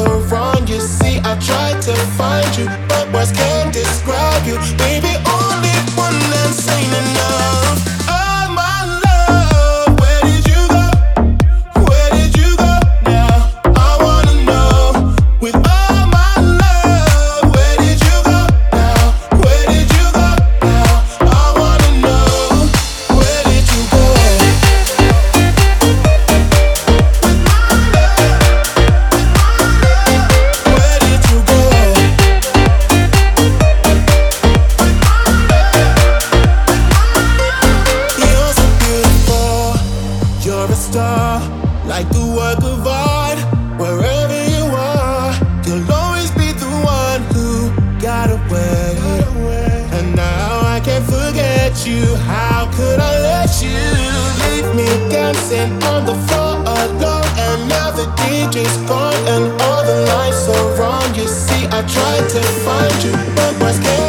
are wrong. You see, I tried to find you, but words can't describe you. Baby, only one that's ain't enough. Oh, my love, where did you go? Where did you go now? I wanna know. With all my love, where did you go now? Where did you go now? I wanna know. Where did you go? Where did you go? You're so beautiful. You're a star, like a work of art. Wherever you are, you'll always be the one who got away. And now I can't forget you. How could I let you leave me dancing on the floor alone? And now the DJ's gone and all the lights are wrong. You see, I tried to find you, but what's